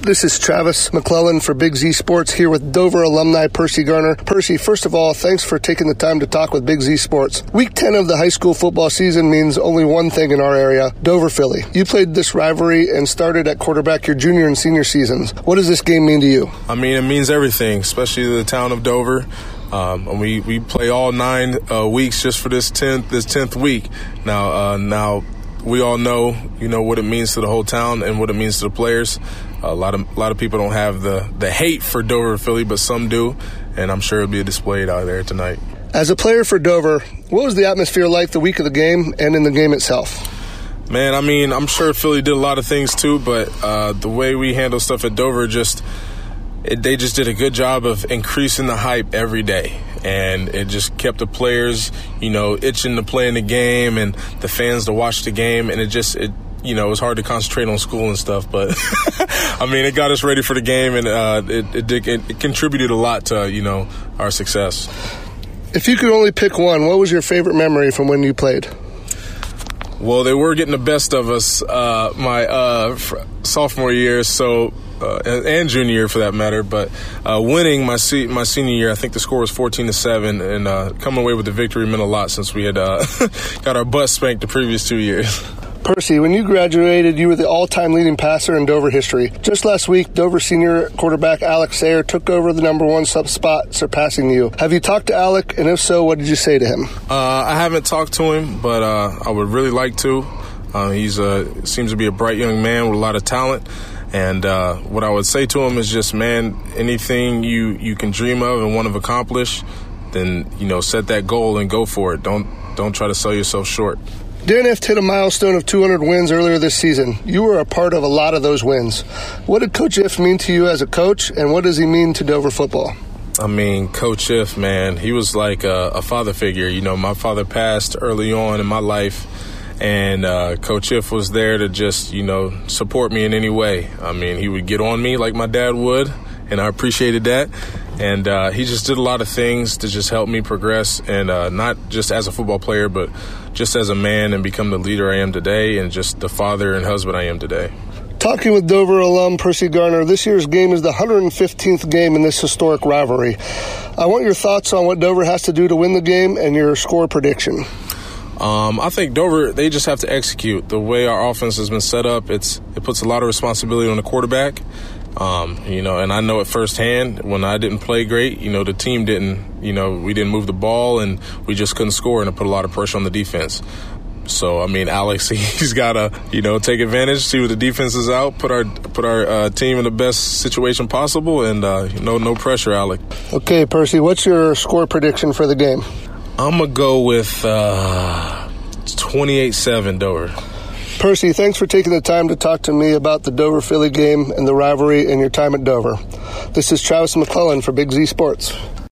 This is Travis McClellan for Big Z Sports here with Dover alumni Percy Garner. Percy, first of all, thanks for taking the time to talk with Big Z Sports. Week 10 of the high school football season means only one thing in our area, Dover Philly. You played this rivalry and started at quarterback your junior and senior seasons. What does this game mean to you? I mean, it means everything, especially to the town of Dover. We play all 9 weeks just for this 10th week. Now we all know, what it means to the whole town and what it means to the players. A lot of people don't have the hate for Dover Philly, but some do, and I'm sure it'll be displayed out there tonight. As a player for Dover, what was the atmosphere like the week of the game and in the game itself? Man, I mean, I'm sure Philly did a lot of things too, but the way we handle stuff at Dover they just did a good job of increasing the hype every day. And it just kept the players, itching to play in the game and the fans to watch the game. And it was hard to concentrate on school and stuff. But, I mean, it got us ready for the game, and it contributed a lot to, our success. If you could only pick one, what was your favorite memory from when you played? Well, they were getting the best of us my sophomore year, and junior year for that matter. But winning my senior year, I think the score was 14-7, and coming away with the victory meant a lot since we had got our butts spanked the previous 2 years. Percy, when you graduated, you were the all-time leading passer in Dover history. Just last week, Dover senior quarterback Alex Sayre took over the number 1 spot, surpassing you. Have you talked to Alec, and if so, what did you say to him? I haven't talked to him, but I would really like to. He seems to be a bright young man with a lot of talent. And what I would say to him is just, man, anything you can dream of and want to accomplish, then, set that goal and go for it. Don't try to sell yourself short. Darren F. hit a milestone of 200 wins earlier this season. You were a part of a lot of those wins. What did Coach If mean to you as a coach, and what does he mean to Dover football? I mean, Coach If, man, he was like a father figure. My father passed early on in my life, and Coach If was there to just, support me in any way. I mean, he would get on me like my dad would, and I appreciated that. And he just did a lot of things to just help me progress, and not just as a football player, but just as a man, and become the leader I am today, and just the father and husband I am today. Talking with Dover alum Percy Garner, this year's game is the 115th game in this historic rivalry. I want your thoughts on what Dover has to do to win the game and your score prediction. I think Dover, they just have to execute. The way our offense has been set up, it puts a lot of responsibility on the quarterback. And I know it firsthand. When I didn't play great, the team didn't, we didn't move the ball, and we just couldn't score, and it put a lot of pressure on the defense. So, I mean, Alex, he's got to, take advantage, see what the defense is out, put our team in the best situation possible, and, no pressure, Alec. Okay, Percy, what's your score prediction for the game? I'm going to go with 28-7 Dover. Percy, thanks for taking the time to talk to me about the Dover Philly game and the rivalry and your time at Dover. This is Travis McClellan for Big Z Sports.